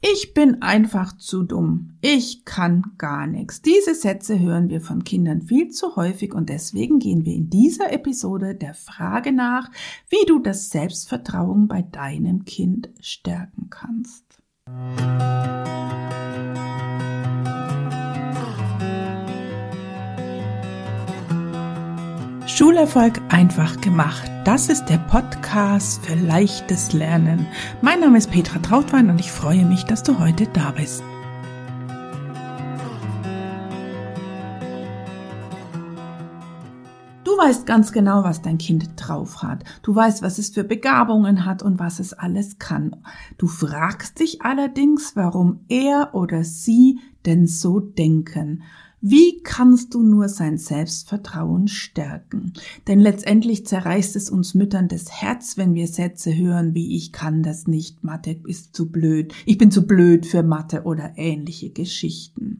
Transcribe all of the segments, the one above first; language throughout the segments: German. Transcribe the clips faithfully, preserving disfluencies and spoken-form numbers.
Ich bin einfach zu dumm. Ich kann gar nichts. Diese Sätze hören wir von Kindern viel zu häufig und deswegen gehen wir in dieser Episode der Frage nach, wie du das Selbstvertrauen bei deinem Kind stärken kannst. Schulerfolg einfach gemacht. Das ist der Podcast für leichtes Lernen. Mein Name ist Petra Trautwein und ich freue mich, dass du heute da bist. Du weißt ganz genau, was dein Kind drauf hat. Du weißt, was es für Begabungen hat und was es alles kann. Du fragst dich allerdings, warum er oder sie denn so denken. Wie kannst du nur sein Selbstvertrauen stärken? Denn letztendlich zerreißt es uns Müttern das Herz, wenn wir Sätze hören wie ich kann das nicht, Mathe ist zu blöd, ich bin zu blöd für Mathe oder ähnliche Geschichten.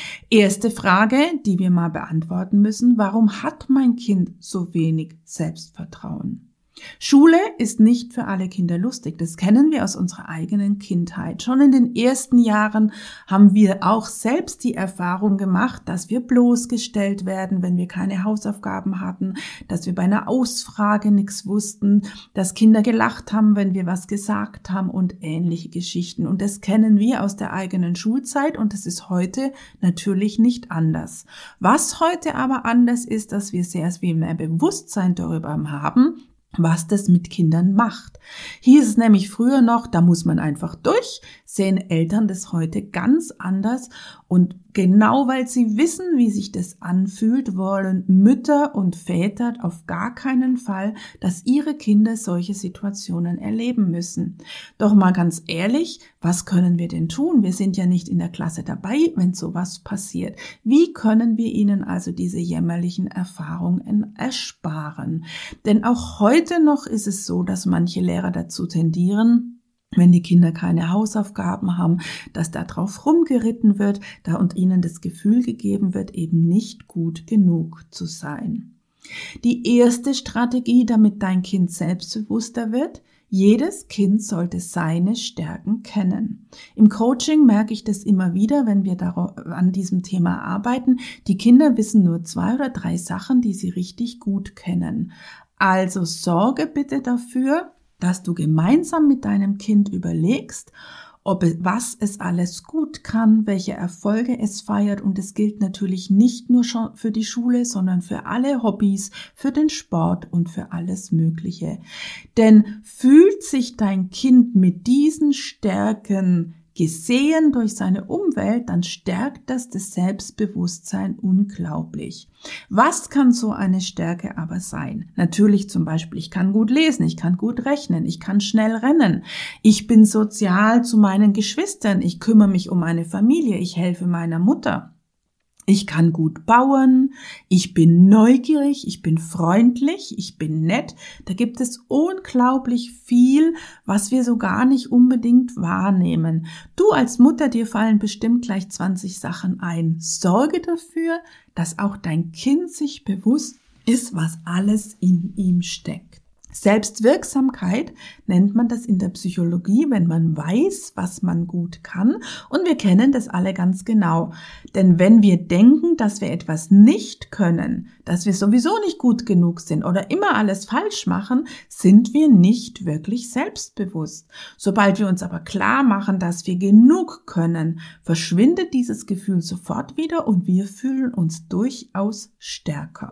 Erste Frage, die wir mal beantworten müssen, warum hat mein Kind so wenig Selbstvertrauen? Schule ist nicht für alle Kinder lustig. Das kennen wir aus unserer eigenen Kindheit. Schon in den ersten Jahren haben wir auch selbst die Erfahrung gemacht, dass wir bloßgestellt werden, wenn wir keine Hausaufgaben hatten, dass wir bei einer Ausfrage nichts wussten, dass Kinder gelacht haben, wenn wir was gesagt haben und ähnliche Geschichten. Und das kennen wir aus der eigenen Schulzeit und das ist heute natürlich nicht anders. Was heute aber anders ist, dass wir sehr viel mehr Bewusstsein darüber haben, was das mit Kindern macht. Hieß es nämlich früher noch, da muss man einfach durch, sehen Eltern das heute ganz anders und genau weil sie wissen, wie sich das anfühlt, wollen Mütter und Väter auf gar keinen Fall, dass ihre Kinder solche Situationen erleben müssen. Doch mal ganz ehrlich, was können wir denn tun? Wir sind ja nicht in der Klasse dabei, wenn sowas passiert. Wie können wir ihnen also diese jämmerlichen Erfahrungen ersparen? Denn auch heute noch ist es so, dass manche Lehrer dazu tendieren, wenn die Kinder keine Hausaufgaben haben, dass da drauf rumgeritten wird, da und ihnen das Gefühl gegeben wird, eben nicht gut genug zu sein. Die erste Strategie, damit dein Kind selbstbewusster wird: jedes Kind sollte seine Stärken kennen. Im Coaching merke ich das immer wieder, wenn wir an diesem Thema arbeiten. Die Kinder wissen nur zwei oder drei Sachen, die sie richtig gut kennen. Also sorge bitte dafür, dass du gemeinsam mit deinem Kind überlegst, ob es, was es alles gut kann, welche Erfolge es feiert. Und es gilt natürlich nicht nur schon für die Schule, sondern für alle Hobbys, für den Sport und für alles Mögliche. Denn fühlt sich dein Kind mit diesen Stärken gesehen durch seine Umwelt, dann stärkt das das Selbstbewusstsein unglaublich. Was kann so eine Stärke aber sein? Natürlich zum Beispiel, ich kann gut lesen, ich kann gut rechnen, ich kann schnell rennen, ich bin sozial zu meinen Geschwistern, ich kümmere mich um meine Familie, ich helfe meiner Mutter. Ich kann gut bauen, ich bin neugierig, ich bin freundlich, ich bin nett. Da gibt es unglaublich viel, was wir so gar nicht unbedingt wahrnehmen. Du als Mutter, dir fallen bestimmt gleich zwanzig Sachen ein. Sorge dafür, dass auch dein Kind sich bewusst ist, was alles in ihm steckt. Selbstwirksamkeit nennt man das in der Psychologie, wenn man weiß, was man gut kann. Und wir kennen das alle ganz genau. Denn wenn wir denken, dass wir etwas nicht können, dass wir sowieso nicht gut genug sind oder immer alles falsch machen, sind wir nicht wirklich selbstbewusst. Sobald wir uns aber klar machen, dass wir genug können, verschwindet dieses Gefühl sofort wieder und wir fühlen uns durchaus stärker.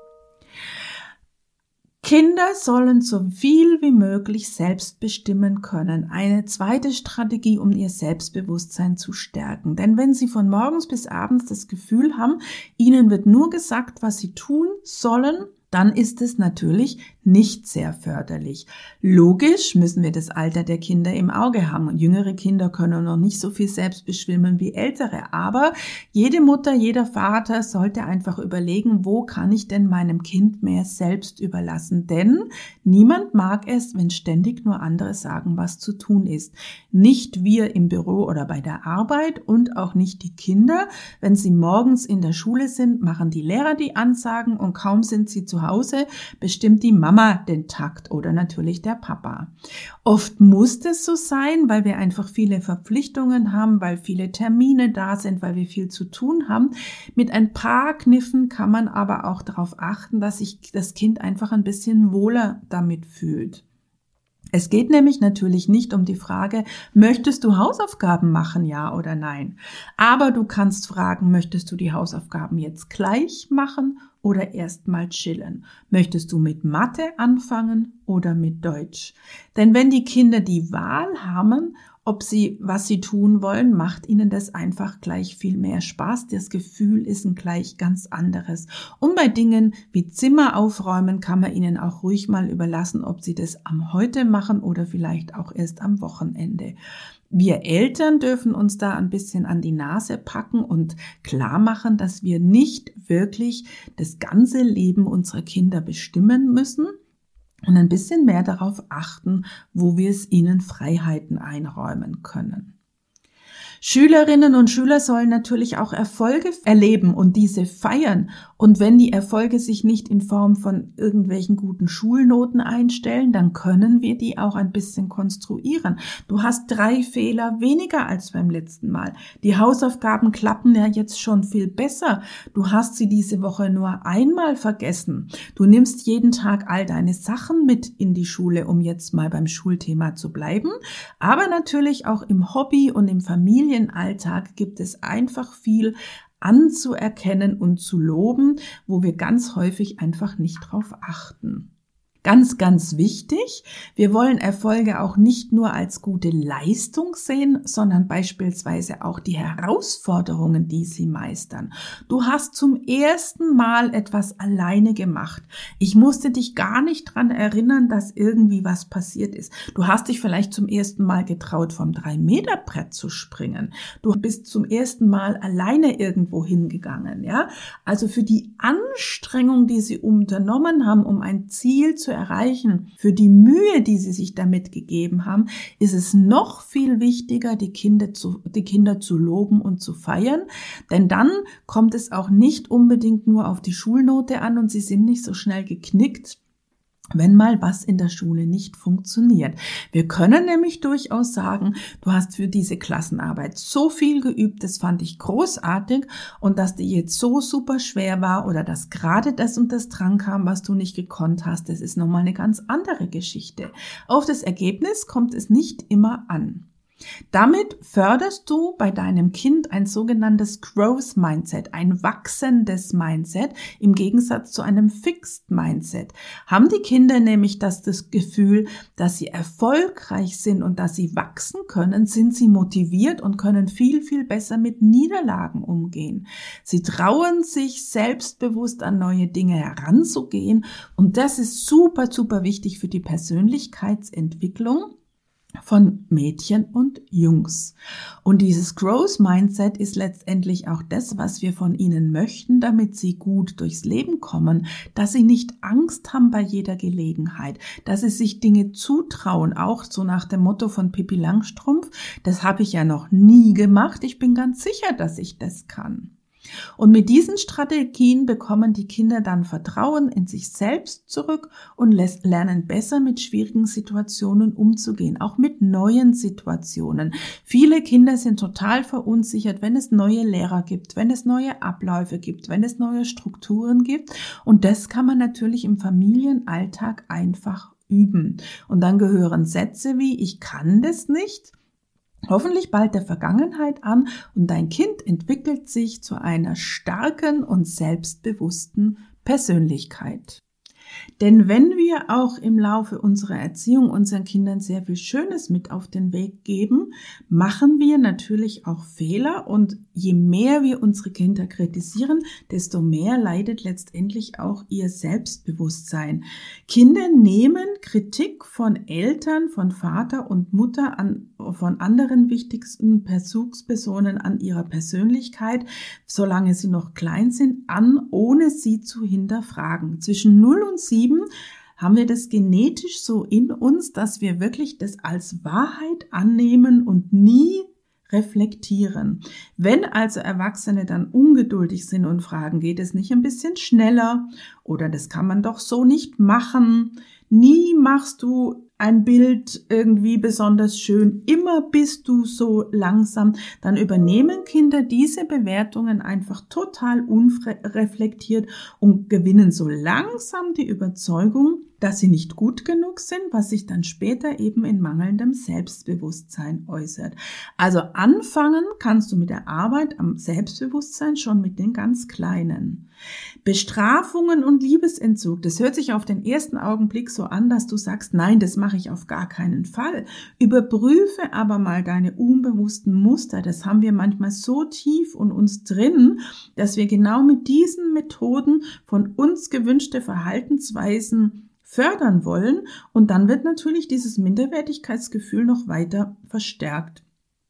Kinder sollen so viel wie möglich selbst bestimmen können. Eine zweite Strategie, um ihr Selbstbewusstsein zu stärken. Denn wenn sie von morgens bis abends das Gefühl haben, ihnen wird nur gesagt, was sie tun sollen, dann ist es natürlich nicht sehr förderlich. Logisch müssen wir das Alter der Kinder im Auge haben. Und jüngere Kinder können noch nicht so viel selbst bestimmen wie ältere. Aber jede Mutter, jeder Vater sollte einfach überlegen, wo kann ich denn meinem Kind mehr selbst überlassen? Denn niemand mag es, wenn ständig nur andere sagen, was zu tun ist. Nicht wir im Büro oder bei der Arbeit und auch nicht die Kinder. Wenn sie morgens in der Schule sind, machen die Lehrer die Ansagen und kaum sind sie zu zu Hause bestimmt die Mama den Takt oder natürlich der Papa. Oft muss das so sein, weil wir einfach viele Verpflichtungen haben, weil viele Termine da sind, weil wir viel zu tun haben. Mit ein paar Kniffen kann man aber auch darauf achten, dass sich das Kind einfach ein bisschen wohler damit fühlt. Es geht nämlich natürlich nicht um die Frage, möchtest du Hausaufgaben machen, ja oder nein? Aber du kannst fragen, möchtest du die Hausaufgaben jetzt gleich machen oder erst mal chillen? Möchtest du mit Mathe anfangen oder mit Deutsch? Denn wenn die Kinder die Wahl haben, ob sie, was sie tun wollen, macht ihnen das einfach gleich viel mehr Spaß. Das Gefühl ist ein gleich ganz anderes. Und bei Dingen wie Zimmer aufräumen kann man ihnen auch ruhig mal überlassen, ob sie das am Heute machen oder vielleicht auch erst am Wochenende. Wir Eltern dürfen uns da ein bisschen an die Nase packen und klar machen, dass wir nicht wirklich das ganze Leben unserer Kinder bestimmen müssen, und ein bisschen mehr darauf achten, wo wir es ihnen Freiheiten einräumen können. Schülerinnen und Schüler sollen natürlich auch Erfolge erleben und diese feiern. Und wenn die Erfolge sich nicht in Form von irgendwelchen guten Schulnoten einstellen, dann können wir die auch ein bisschen konstruieren. Du hast drei Fehler weniger als beim letzten Mal. Die Hausaufgaben klappen ja jetzt schon viel besser. Du hast sie diese Woche nur einmal vergessen. Du nimmst jeden Tag all deine Sachen mit in die Schule, um jetzt mal beim Schulthema zu bleiben. Aber natürlich auch im Hobby und im Familien Alltag gibt es einfach viel anzuerkennen und zu loben, wo wir ganz häufig einfach nicht drauf achten. Ganz, ganz wichtig, wir wollen Erfolge auch nicht nur als gute Leistung sehen, sondern beispielsweise auch die Herausforderungen, die sie meistern. Du hast zum ersten Mal etwas alleine gemacht. Ich musste dich gar nicht dran erinnern, dass irgendwie was passiert ist. Du hast dich vielleicht zum ersten Mal getraut, vom drei Meter Brett zu springen. Du bist zum ersten Mal alleine irgendwo hingegangen, ja? Also für die Anstrengung, die sie unternommen haben, um ein Ziel zu erreichen, für die Mühe, die sie sich damit gegeben haben, ist es noch viel wichtiger, die Kinder zu, die Kinder zu loben und zu feiern, denn dann kommt es auch nicht unbedingt nur auf die Schulnote an und sie sind nicht so schnell geknickt, wenn mal was in der Schule nicht funktioniert. Wir können nämlich durchaus sagen, du hast für diese Klassenarbeit so viel geübt, das fand ich großartig, und dass die jetzt so super schwer war oder dass gerade das und das dran kam, was du nicht gekonnt hast, das ist nochmal eine ganz andere Geschichte. Auf das Ergebnis kommt es nicht immer an. Damit förderst du bei deinem Kind ein sogenanntes Growth Mindset, ein wachsendes Mindset im Gegensatz zu einem Fixed Mindset. Haben die Kinder nämlich das, das Gefühl, dass sie erfolgreich sind und dass sie wachsen können, sind sie motiviert und können viel, viel besser mit Niederlagen umgehen. Sie trauen sich selbstbewusst an neue Dinge heranzugehen, und das ist super, super wichtig für die Persönlichkeitsentwicklung von Mädchen und Jungs. Und dieses Growth Mindset ist letztendlich auch das, was wir von ihnen möchten, damit sie gut durchs Leben kommen, dass sie nicht Angst haben bei jeder Gelegenheit, dass sie sich Dinge zutrauen, auch so nach dem Motto von Pippi Langstrumpf, das habe ich ja noch nie gemacht, ich bin ganz sicher, dass ich das kann. Und mit diesen Strategien bekommen die Kinder dann Vertrauen in sich selbst zurück und lernen besser mit schwierigen Situationen umzugehen, auch mit neuen Situationen. Viele Kinder sind total verunsichert, wenn es neue Lehrer gibt, wenn es neue Abläufe gibt, wenn es neue Strukturen gibt. Und das kann man natürlich im Familienalltag einfach üben. Und dann gehören Sätze wie „Ich kann das nicht" hoffentlich bald der Vergangenheit an, und dein Kind entwickelt sich zu einer starken und selbstbewussten Persönlichkeit. Denn wenn wir auch im Laufe unserer Erziehung unseren Kindern sehr viel Schönes mit auf den Weg geben, machen wir natürlich auch Fehler, und je mehr wir unsere Kinder kritisieren, desto mehr leidet letztendlich auch ihr Selbstbewusstsein. Kinder nehmen Kritik von Eltern, von Vater und Mutter, an, von anderen wichtigsten Bezugspersonen an ihrer Persönlichkeit, solange sie noch klein sind, an, ohne sie zu hinterfragen. Zwischen null und sieben haben wir das genetisch so in uns, dass wir wirklich das als Wahrheit annehmen und nie reflektieren. Wenn also Erwachsene dann ungeduldig sind und fragen, geht es nicht ein bisschen schneller oder das kann man doch so nicht machen, nie machst du ein Bild irgendwie besonders schön, immer bist du so langsam, dann übernehmen Kinder diese Bewertungen einfach total unreflektiert und gewinnen so langsam die Überzeugung, dass sie nicht gut genug sind, was sich dann später eben in mangelndem Selbstbewusstsein äußert. Also anfangen kannst du mit der Arbeit am Selbstbewusstsein schon mit den ganz Kleinen. Bestrafungen und Liebesentzug, das hört sich auf den ersten Augenblick so an, dass du sagst, nein, das mache ich auf gar keinen Fall. Überprüfe aber mal deine unbewussten Muster. Das haben wir manchmal so tief in uns drin, dass wir genau mit diesen Methoden von uns gewünschte Verhaltensweisen fördern wollen und dann wird natürlich dieses Minderwertigkeitsgefühl noch weiter verstärkt.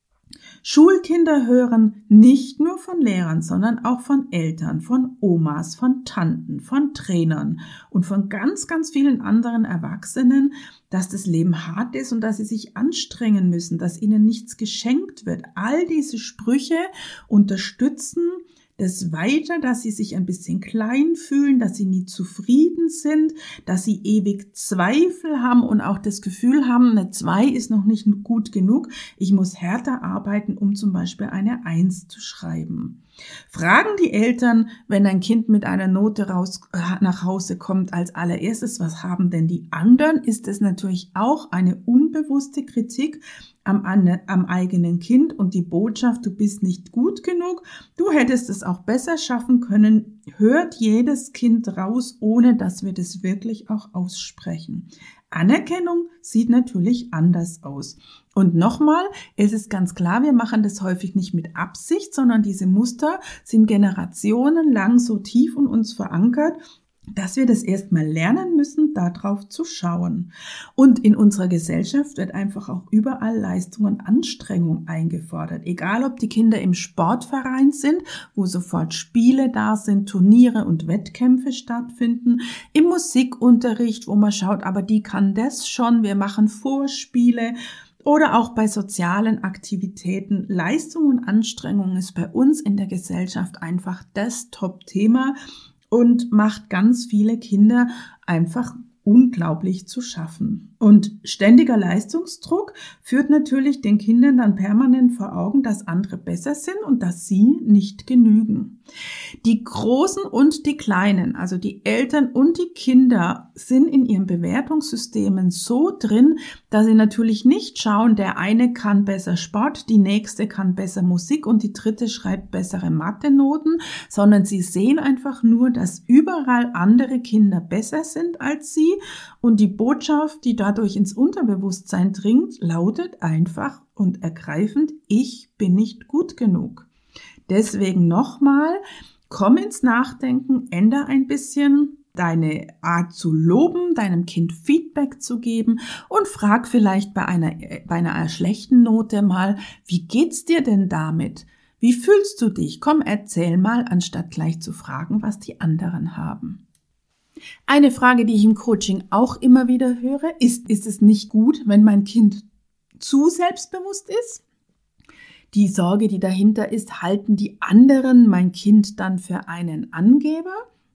Schulkinder hören nicht nur von Lehrern, sondern auch von Eltern, von Omas, von Tanten, von Trainern und von ganz, ganz vielen anderen Erwachsenen, dass das Leben hart ist und dass sie sich anstrengen müssen, dass ihnen nichts geschenkt wird. All diese Sprüche unterstützen das weiter, dass sie sich ein bisschen klein fühlen, dass sie nie zufrieden sind, dass sie ewig Zweifel haben und auch das Gefühl haben, eine zwei ist noch nicht gut genug, ich muss härter arbeiten, um zum Beispiel eine eins zu schreiben. Fragen die Eltern, wenn ein Kind mit einer Note raus, nach Hause kommt, als allererstes, was haben denn die anderen, ist es natürlich auch eine unbewusste Kritik am, am eigenen Kind und die Botschaft, du bist nicht gut genug, du hättest es auch besser schaffen können, hört jedes Kind raus, ohne dass wir das wirklich auch aussprechen. Anerkennung sieht natürlich anders aus. Und nochmal, es ist ganz klar, wir machen das häufig nicht mit Absicht, sondern diese Muster sind generationenlang so tief in uns verankert, dass wir das erstmal lernen müssen, darauf zu schauen. Und in unserer Gesellschaft wird einfach auch überall Leistung und Anstrengung eingefordert. Egal, ob die Kinder im Sportverein sind, wo sofort Spiele da sind, Turniere und Wettkämpfe stattfinden, im Musikunterricht, wo man schaut, aber die kann das schon, wir machen Vorspiele, oder auch bei sozialen Aktivitäten. Leistung und Anstrengung ist bei uns in der Gesellschaft einfach das Top-Thema und macht ganz viele Kinder einfach unglaublich zu schaffen. Und ständiger Leistungsdruck führt natürlich den Kindern dann permanent vor Augen, dass andere besser sind und dass sie nicht genügen. Die Großen und die Kleinen, also die Eltern und die Kinder, sind in ihren Bewertungssystemen so drin, dass sie natürlich nicht schauen, der eine kann besser Sport, die nächste kann besser Musik und die dritte schreibt bessere Mathe-Noten, sondern sie sehen einfach nur, dass überall andere Kinder besser sind als sie und die Botschaft, die dadurch ins Unterbewusstsein dringt, lautet einfach und ergreifend, ich bin nicht gut genug. Deswegen nochmal, komm ins Nachdenken, ändere ein bisschen deine Art zu loben, deinem Kind Feedback zu geben und frag vielleicht bei einer, bei einer schlechten Note mal, wie geht's dir denn damit? Wie fühlst du dich? Komm, erzähl mal, anstatt gleich zu fragen, was die anderen haben. Eine Frage, die ich im Coaching auch immer wieder höre, ist, ist es nicht gut, wenn mein Kind zu selbstbewusst ist? Die Sorge, die dahinter ist, halten die anderen mein Kind dann für einen Angeber?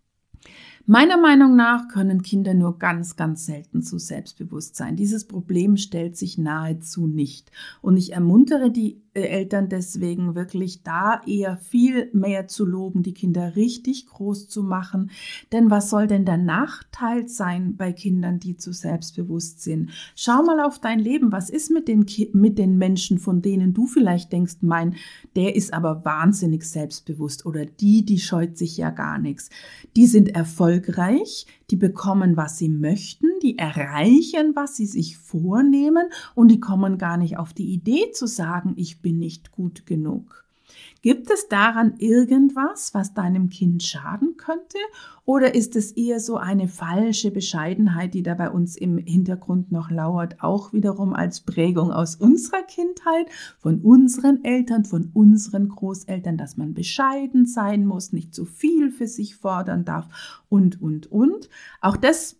Meiner Meinung nach können Kinder nur ganz, ganz selten zu selbstbewusst sein. Dieses Problem stellt sich nahezu nicht. Und ich ermuntere die Eltern deswegen wirklich da eher viel mehr zu loben, die Kinder richtig groß zu machen. Denn was soll denn der Nachteil sein bei Kindern, die zu selbstbewusst sind? Schau mal auf dein Leben. Was ist mit den, Ki- mit den Menschen, von denen du vielleicht denkst, mein, der ist aber wahnsinnig selbstbewusst oder die, die scheut sich ja gar nichts. Die sind erfolgreich, die bekommen, was sie möchten, die erreichen, was sie sich vornehmen und die kommen gar nicht auf die Idee zu sagen, ich bin nicht gut genug. Gibt es daran irgendwas, was deinem Kind schaden könnte? Oder ist es eher so eine falsche Bescheidenheit, die da bei uns im Hintergrund noch lauert, auch wiederum als Prägung aus unserer Kindheit, von unseren Eltern, von unseren Großeltern, dass man bescheiden sein muss, nicht zu viel für sich fordern darf und, und, und. Auch das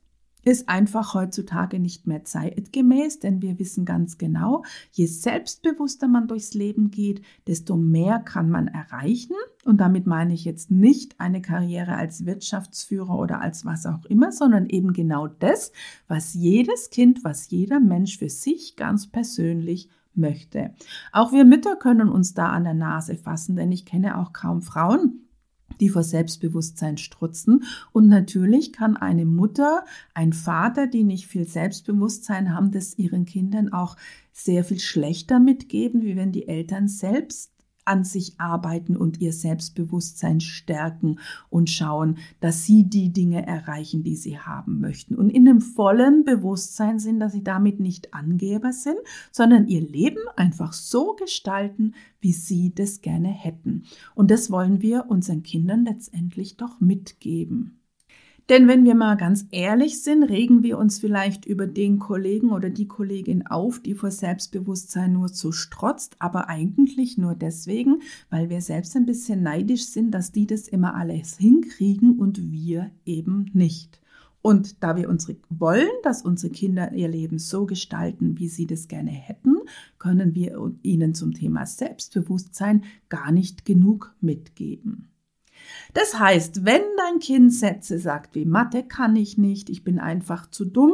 ist einfach heutzutage nicht mehr zeitgemäß, denn wir wissen ganz genau, je selbstbewusster man durchs Leben geht, desto mehr kann man erreichen. Und damit meine ich jetzt nicht eine Karriere als Wirtschaftsführer oder als was auch immer, sondern eben genau das, was jedes Kind, was jeder Mensch für sich ganz persönlich möchte. Auch wir Mütter können uns da an der Nase fassen, denn ich kenne auch kaum Frauen, die vor Selbstbewusstsein strutzen. Und natürlich kann eine Mutter, ein Vater, die nicht viel Selbstbewusstsein haben, das ihren Kindern auch sehr viel schlechter mitgeben, wie wenn die Eltern selbst an sich arbeiten und ihr Selbstbewusstsein stärken und schauen, dass sie die Dinge erreichen, die sie haben möchten. Und in dem vollen Bewusstsein sind, dass sie damit nicht Angeber sind, sondern ihr Leben einfach so gestalten, wie sie das gerne hätten. Und das wollen wir unseren Kindern letztendlich doch mitgeben. Denn wenn wir mal ganz ehrlich sind, regen wir uns vielleicht über den Kollegen oder die Kollegin auf, die vor Selbstbewusstsein nur so strotzt, aber eigentlich nur deswegen, weil wir selbst ein bisschen neidisch sind, dass die das immer alles hinkriegen und wir eben nicht. Und da wir unsere wollen, dass unsere Kinder ihr Leben so gestalten, wie sie das gerne hätten, können wir ihnen zum Thema Selbstbewusstsein gar nicht genug mitgeben. Das heißt, wenn dein Kind Sätze sagt wie Mathe kann ich nicht, ich bin einfach zu dumm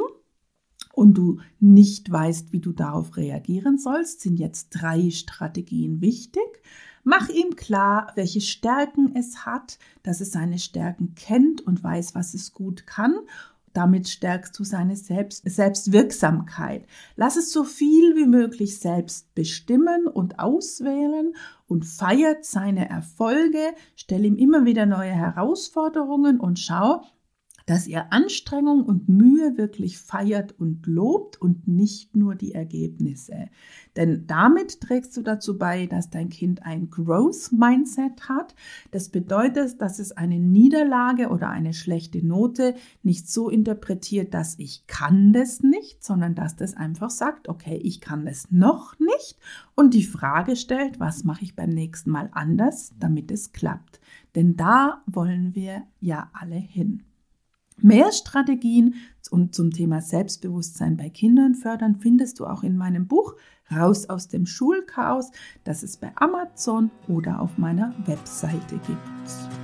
und du nicht weißt, wie du darauf reagieren sollst, sind jetzt drei Strategien wichtig. Mach ihm klar, welche Stärken es hat, dass es seine Stärken kennt und weiß, was es gut kann. Damit stärkst du seine Selbst- Selbstwirksamkeit. Lass es so viel wie möglich selbst bestimmen und auswählen und feiert seine Erfolge. Stell ihm immer wieder neue Herausforderungen und schau, dass ihr Anstrengung und Mühe wirklich feiert und lobt und nicht nur die Ergebnisse. Denn damit trägst du dazu bei, dass dein Kind ein Growth-Mindset hat. Das bedeutet, dass es eine Niederlage oder eine schlechte Note nicht so interpretiert, dass ich kann das nicht, sondern dass das einfach sagt, okay, ich kann das noch nicht und die Frage stellt, was mache ich beim nächsten Mal anders, damit es klappt. Denn da wollen wir ja alle hin. Mehr Strategien und zum Thema Selbstbewusstsein bei Kindern fördern findest du auch in meinem Buch Raus aus dem Schulchaos, das es bei Amazon oder auf meiner Webseite gibt.